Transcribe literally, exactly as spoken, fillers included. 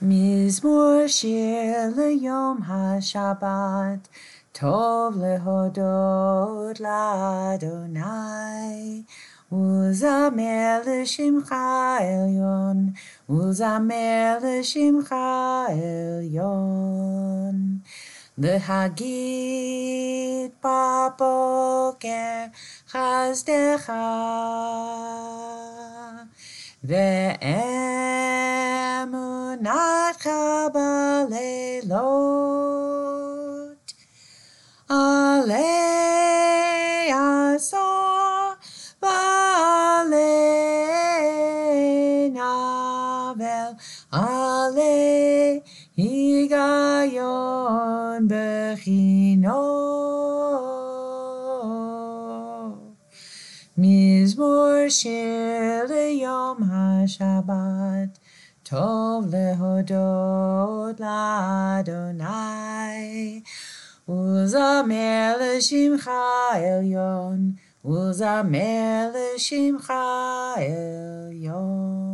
מזמור שיר ליום השבת, טוב להודות לאדוני, ולזמר לשמך עליון, ולזמר לשמך עליון. להגיד בבוקר חסדך, ואמונתך בלילות. עלי עשור ועלי נבל, עלי היגיון בחינות. מזמור שיר ליום השבת, טוב להודות לאדוני, ולזמר לשמך עליון, ולזמר לשמך עליון.